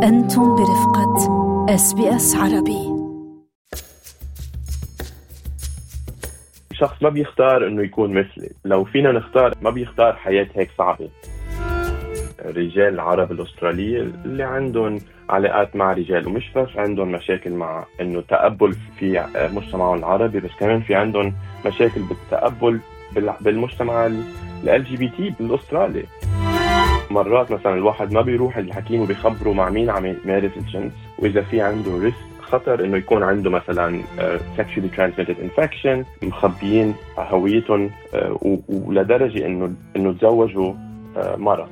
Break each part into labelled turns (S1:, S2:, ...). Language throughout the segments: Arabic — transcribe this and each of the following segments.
S1: أنتم برفقة SBS عربي.
S2: شخص ما بيختار انه يكون مثلي. لو فينا نختار، ما بيختار حياة هيك صعبة. الرجال العرب الأسترالية اللي عندهم علاقات مع رجال، ومش بس عندهم مشاكل مع انه تقبل في مجتمعهم العربي، بس كمان في عندهم مشاكل بالتقبل بالمجتمع LGBT بالأسترالي. مرات مثلا الواحد ما بيروح الحكيم وبيخبره مع مين عم يمارس الجنس، واذا في عنده ريسك خطر انه يكون عنده مثلا sexually transmitted infection، مخبيين هويتهم ولدرجه انه تزوجوا مرة.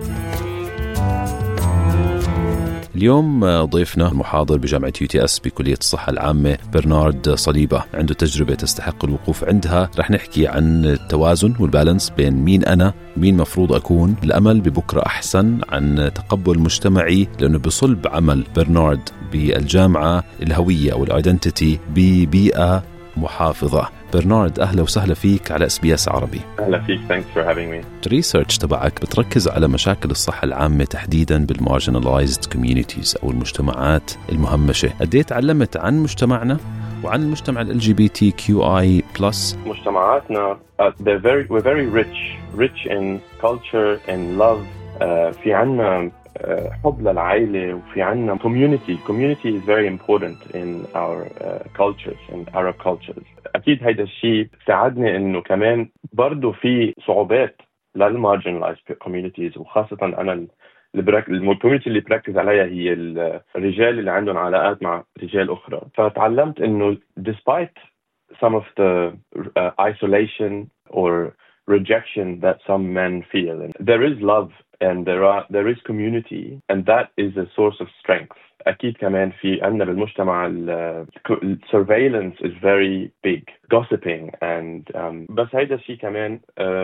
S3: اليوم ضيفنا المحاضر بجامعة UTS بكلية الصحة العامة برنارد صليبة، عنده تجربة تستحق الوقوف عندها. رح نحكي عن التوازن والبالانس بين مين أنا، مين مفروض أكون، الأمل ببكرة أحسن، عن تقبل مجتمعي، لأنه بصلب عمل برنارد بالجامعة الهوية أو الأيدنتيتي ببيئة محافظة. برنارد، أهلا وسهلا فيك على SBS عربي.
S2: أهلا فيك. Thanks for having me.
S3: الريسيرش تبعك بتركز على مشاكل الصحة العامة تحديدا بالمارجنالايزد كوميونيتيز أو المجتمعات المهمشة. قديه تعلمت عن مجتمعنا وعن المجتمع LGBTQI+.
S2: مجتمعاتنا we're very rich in culture and love. في عنا حب للعائلة، وفي عنا community is very important in our cultures and Arab cultures. أكيد هيدا الشيء ساعدني إنه كمان برضو في صعوبات للmarginalized communities، وخاصة أنا الكوميونتي اللي بركز عليها هي الرجال اللي عندهم علاقات مع رجال أخرى. فتعلمت إنه despite some of the isolation or rejection that some men feel, there is love and there is community, and that is a source of strength. أكيد كمان في عندنا بالمجتمع surveillance is very big, gossiping and بس هيدا الشيء كمان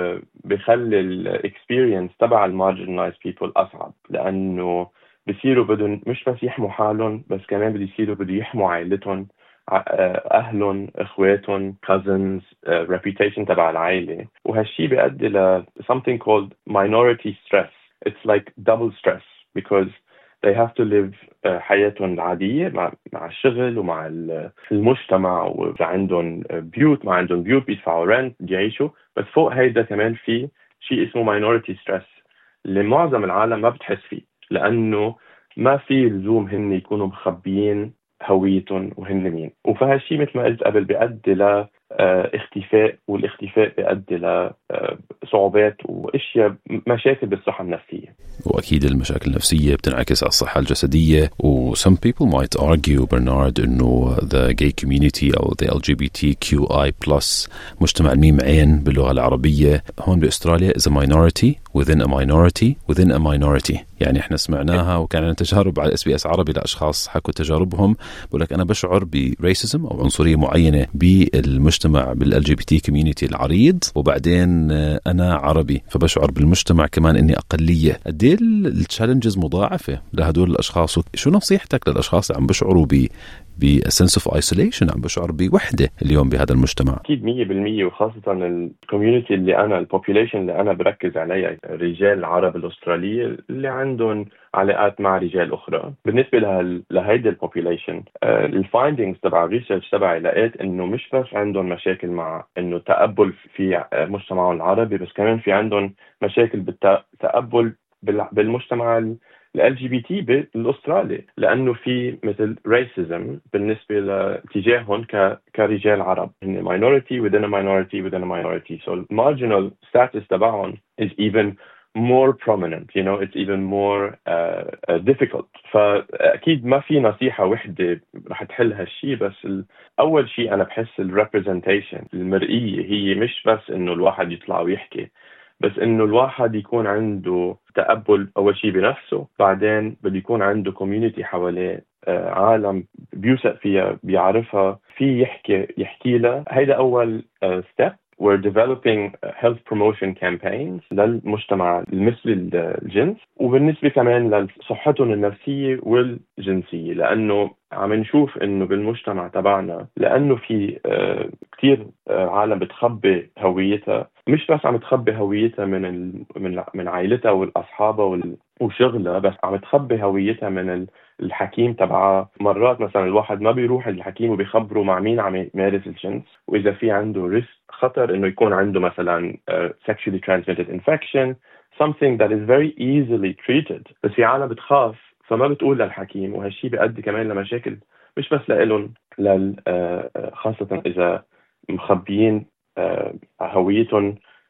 S2: بيخلي experience تبع marginalized people أصعب، لأنه بيصيروا بدهم مش بس يحموا حالهم، بس كمان بدهم يحموا عائلتهم، أهلهم، إخواتهم، cousins, reputation تبع العائلة. وهالشي بيؤدي ل something called minority stress. It's like double stress because they have to live حياتهم العادية مع الشغل ومع المجتمع، وعندهم بيوت، ما عندهم بيوت بيدفعوا rent بيعيشوا، بس فوق هيدا كمان في شيء اسمه minority stress اللي معظم العالم ما بتحس فيه، لأنه ما في لزوم هن يكونوا مخبيين هويتهم وهن مين. وفهالشي مثل ما قلت قبل بيؤدي ل اختفاء، والاختفاء بيؤدي ل صعوبات واشياء، مشاكل بالصحة النفسية.
S3: واكيد المشاكل النفسية بتنعكس على الصحة الجسدية. و some people might argue برنارد انه the gay community او the LGBTQI+ مجتمع الميم عين باللغة العربية هون باستراليا is a minority within a minority within a minority. يعني احنا سمعناها وكان لنا تجارب على SBS عربي لاشخاص حكوا تجاربهم، بقول لك انا بشعر بريسيزم او عنصرية معينة بالمجتمع بالLGBT community العريض، وبعدين انا عربي فبشعر بالمجتمع كمان اني اقلية. قد ايه التشالنجز مضاعفة لهدول الاشخاص؟ شو نصيحتك للاشخاص اللي عم بشعروا sense of isolation، عم بشعر بوحدة اليوم بهذا المجتمع؟
S2: أكيد 100%، وخاصة الكوميونيتي البوبوليشن اللي أنا بركز عليها، الرجال العرب الأسترالية اللي عندهم علاقات مع رجال أخرى. بالنسبة لهيدا البوبوليشن، الفايندينجز تبع الريسيرش تبعي لقيت إنه مش بس عندهم مشاكل مع إنه تقبل في مجتمعهم العربي، بس كمان في عندهم مشاكل بالتقبل بالمجتمع LGBT بالأسترالي، لأنه في مثل racism بالنسبة لتجاههم كرجال عرب. إن minority within a minority within a minority. So marginal status تبعهم is even more prominent. You know, it's even more difficult. فأكيد ما في نصيحة وحدة رح تحل هالشي، بس أول شيء أنا بحس representation، المرئية، هي مش بس إنه الواحد يطلع ويحكي، بس إنه الواحد يكون عنده تقبل أول شيء بنفسه، بعدين بده يكون عنده community حواليه، عالم بيوثق فيها بيعرفها، في يحكي له. هيدا أول step. We're developing health promotion campaigns للمجتمع المثلي الجنس، وبالنسبة كمان لصحتهم النفسية والجنسية، لأنه عم نشوف إنه بالمجتمع تبعنا، لأنه في كتير عالم بتخبي هويتها، مش بس عم تخبي هويتها من عائلتها والأصحابها وشغلها، بس عم تخبي هويتها من الحكيم تبعها. مرات مثلا الواحد ما بيروح الحكيم وبيخبره مع مين عم يمارس الجنس، وإذا في عنده ريسك خطر إنه يكون عنده مثلا sexually transmitted infection, something that is very easily treated. بس في عالم بتخاف فما بتقول للحكيم، وهالشي بيؤدي كمان لمشاكل مش بس لإلهم، خاصة إذا مخبيين هويتهم،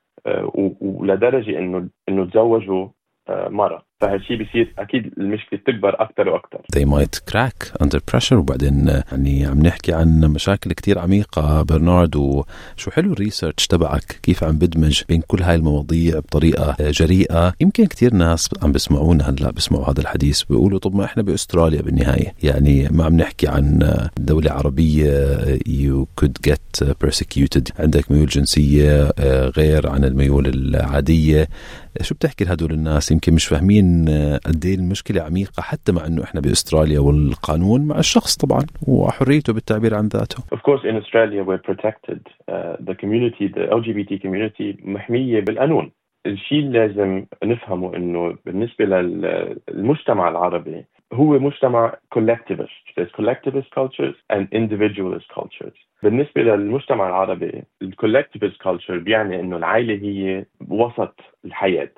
S2: ولدرجة إنه تزوجوا مرة، فهالشي بيصير أكيد المشكلة تكبر أكتر وأكتر.
S3: They might crack under pressure. وبعدين يعني عم نحكي عن مشاكل كتير عميقة برنارد، وشو حلو الريسيرش تبعك كيف عم بدمج بين كل هاي المواضيع بطريقة جريئة. يمكن كتير ناس عم بسمعونا هلا بسمعوا هذا الحديث بيقولوا طب ما احنا بأستراليا بالنهاية، يعني ما عم نحكي عن دولة عربية you could get persecuted، عندك ميول جنسية غير عن الميول العادية. شو بتحكي لهدول الناس يمكن مش فاهمين قد ايه المشكلة عميقة، حتى مع انه احنا باستراليا والقانون مع الشخص طبعا وحريته بالتعبير عن ذاته.
S2: Of course in Australia we're protected. The community, the LGBT community محمية بالقانون. الشيء اللي لازم نفهمه انه بالنسبة للمجتمع العربي هو مجتمع collectivist. There's collectivist cultures and individualist cultures. بالنسبة للمجتمع العربي collectivist culture بيعني انه العائلة هي وسط الحياة،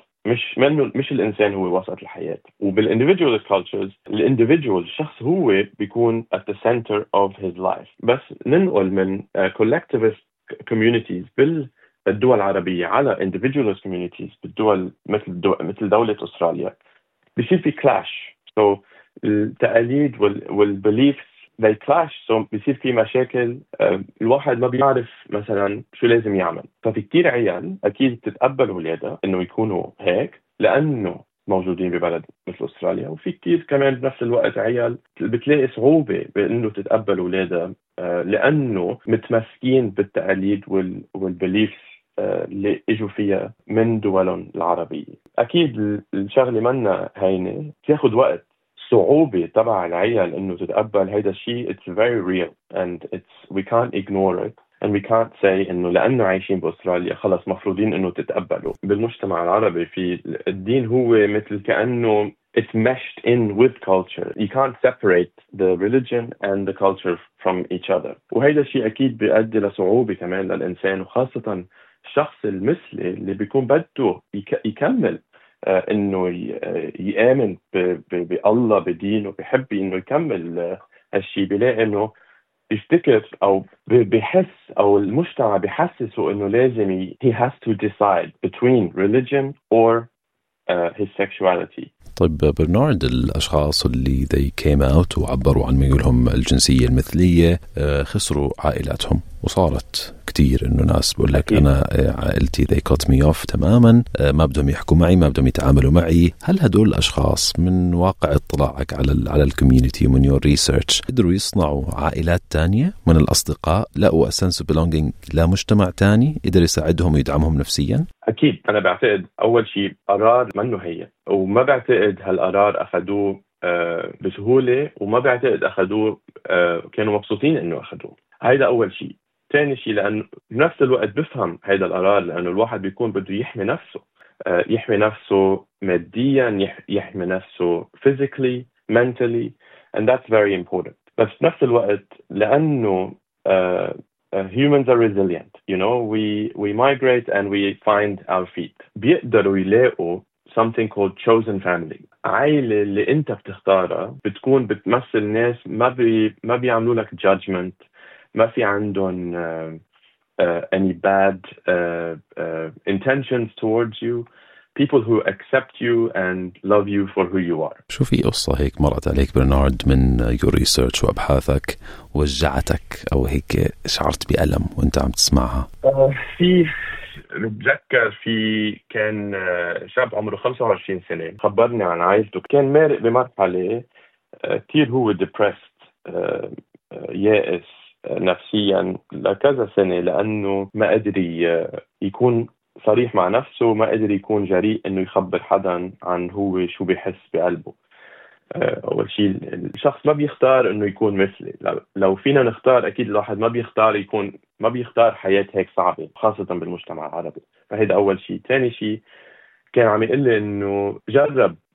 S2: مش الإنسان هو وسط الحياة. وبالindividualist cultures الindividual الشخص هو بيكون at the center of his life. بس ننقل من collectivist communities بالدول العربية على individualist communities بالدول مثل دولة أستراليا، بيصير في clash. So التقاليد والbeliefs they clash. So بيصير في مشاكل. الواحد ما بيعرف مثلا شو لازم يعمل. ففي كتير عيال أكيد تتقبل ولادها إنه يكونوا هيك لأنه موجودين ببلد مثل أستراليا، وفي كتير كمان بنفس الوقت عيال بتلاقي صعوبة بإنه تتقبل ولادها لأنه متمسكين بالتقاليد والبeliefs اللي اجوا فيها من دولهم العربية. أكيد الشغلة منا هينة، تاخد وقت. صعوبة تبع العيال إنه تتقبل هيدا الشيء it's very real and we can't ignore it and we can't say إنه لأنه عايشين بأستراليا خلص مفروضين إنه تتقبلوا. بالمجتمع العربي في الدين هو مثل كأنه it's meshed in with culture. You can't separate the religion and the culture from each other. وهيدا الشيء أكيد بيؤدي لصعوبة كمان للإنسان، وخاصة الشخص المثلي اللي بيكون بده يكمل إنه يآمن بالله بدينه، بيحب إنه يكمل هالشيء، بيلاقي إنه يفتكر أو بيحس أو المجتمع بيحسسه إنه لازم he has to decide between religion or his sexuality.
S3: طيب برنارد، الأشخاص اللي they came out وعبروا عن ميولهم الجنسية المثلية خسروا عائلاتهم، وصارت كتير إنه ناس بقول لك أنا عائلتي they cut me off تماما، ما بدهم يحكوا معي، ما بدهم يتعاملوا معي. هل هدول الأشخاص من واقع اطلاعك على الكوميونتي ومن your research قدروا يصنعوا عائلات تانية من الأصدقاء، لقوا a sense of belonging لمجتمع تاني يقدر يساعدهم ويدعمهم نفسيا؟
S2: أكيد. أنا بعتقد أول شيء قرار منه هي، وما بعتقد هالقرار أخذوه بسهولة، وما بعتقد أخذوه كانوا مبسوطين إنه أخذوه. هيدا أول شيء. ثاني شيء لأنه بنفس الوقت بفهم هيدا القرار لأنه الواحد بيكون بده يحمي نفسه، يحمي نفسه ماديا، يحمي نفسه physically, mentally, and that's very important. بس بنفس الوقت لأنه humans are resilient, you know, we migrate and we find our feet. بيقدروا يلاقوا something called chosen family. عائلة اللي انت بتختارها بتكون بتمثل ناس ما بيعملوا لك judgment، ما في عندهم any bad intentions towards you. People who accept you and love you for who you are.
S3: شو في قصة هيك مرت عليك برنارد من your research وأبحاثك وجعتك أو هيك شعرت بألم وانت عم تسمعها؟
S2: في بتذكر كان شاب عمره 25 سنة خبرني عن عائلته، كان مارق بمرحلة كتير هو depressed، يائس نفسيا لكذا سنة، لأنه ما قدر يكون صريح مع نفسه، ما قدر يكون جريء إنه يخبر حدا عن هو شو بيحس بقلبه. أول شيء الشخص ما بيختار إنه يكون مثلي. لو فينا نختار أكيد الواحد ما بيختار حياة هيك صعبة، خاصة بالمجتمع العربي. فهذا أول شيء. ثاني شيء كان عم يقول لي إنه جرب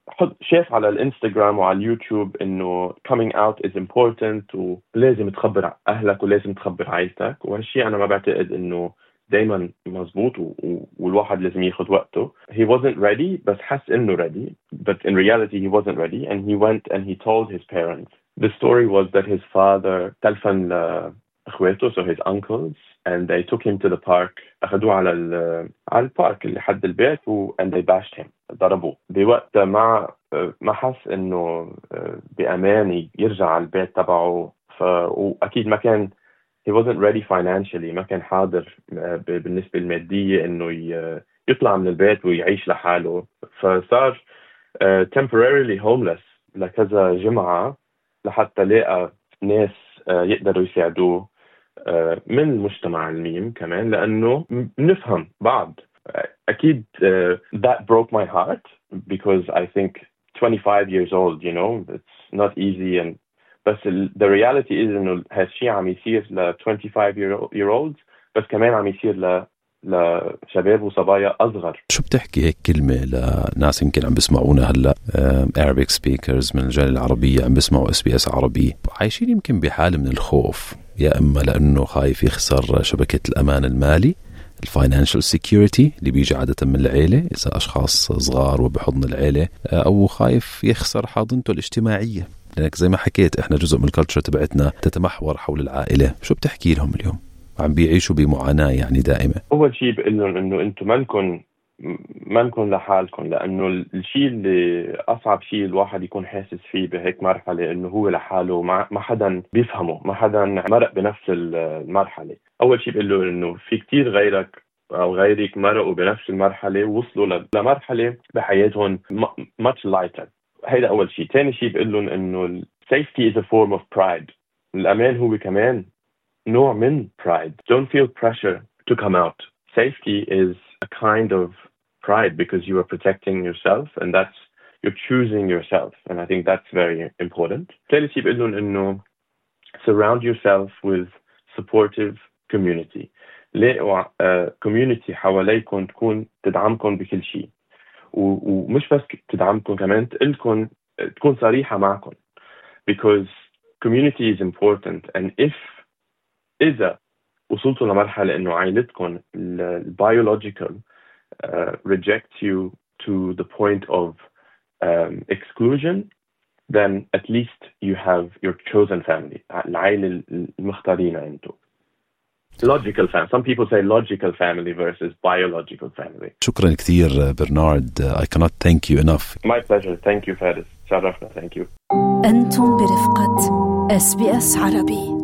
S2: شاف على الانستغرام وعلى اليوتيوب إنه coming out is important ولازم تخبر أهلك ولازم تخبر عائلتك، وهالشيء أنا ما بعتقد إنه دايما مزبوط والواحد لازم ياخد وقته. He wasn't ready بس حس إنه ready, but in reality he wasn't ready, and he went and he told his parents. The story was that his father تلفن لأخواته, so his uncles, and they took him to the park. أخذوه على البارك اللي حد البيت and they bashed him, ضربوه. بوقت ما حس إنه بأمان يرجع على البيت تبعه، وأكيد ما كان he wasn't ready financially, ما كان حاضر بالنسبة المادية إنه يطلع من البيت ويعيش لحاله، فصار temporarily homeless لكذا جمعة لحتى لقى ناس يقدروا يساعدوه من المجتمع الميم كمان، لأنه نفهم بعض. أكيد that broke my heart because I think 25 years old, you know, it's not easy, and بس the reality is إنه هالشيء عم يصير ل 25-year-olds بس كمان عم يصير لشباب وصبايا أصغر.
S3: شو بتحكي هيك كلمة لناس يمكن عم بسمعونا هلأ Arabic speakers من الجالية العربية عم بسمعوا SBS عربي عايشين يمكن بحالة من الخوف، يا إما لأنه خايف يخسر شبكة الأمان المالي الفاينانشال سيكيورتي اللي بيجي عادة من العيلة إذا أشخاص صغار وبحضن العيلة، أو خايف يخسر حاضنته الاجتماعية، لأنك زي ما حكيت إحنا جزء من الكالتشر تبعتنا تتمحور حول العائلة. شو بتحكي لهم اليوم؟ عم بيعيشوا بمعاناة يعني دائمة.
S2: أول شيء بقول لهم إنه أنتم ما نكون لحالكم، لأنه الشيء اللي أصعب شيء الواحد يكون حاسس فيه بهيك مرحلة إنه هو لحاله، ما حدا بيفهمه، ما حدا مرق بنفس المرحلة. أول شيء بقول له إنه في كتير غيرك أو غيرك مرقوا بنفس المرحلة ووصلوا لمرحلة بحياتهم much lighter. هيدا أول شيء. تاني شيء بقول لهم إنه safety is a form of pride. الأمان هو كمان نوع من pride. Don't feel pressure to come out. Safety is a kind of pride because you are protecting yourself, and you're choosing yourself, and I think that's very important. ثالث شيء بقول لهم إنه surround yourself with supportive community. لاقوا community حواليكم تكون تدعمكم بكل شيء، ومش بس تدعمكم كمان تكون صريحة معكم, because community is important. And إذا وصلتوا لمرحلة إنه عائلتكم biological rejects you to the point of exclusion, then at least you have your chosen family. العائلة المختارين أنتم. Logical family. Some people say logical family versus biological family.
S3: شكرا كثير برنارد. I cannot thank you enough.
S2: My pleasure. Thank you فارس. شرفنا. Thank you.
S1: أنتم برفقة SBS عربي.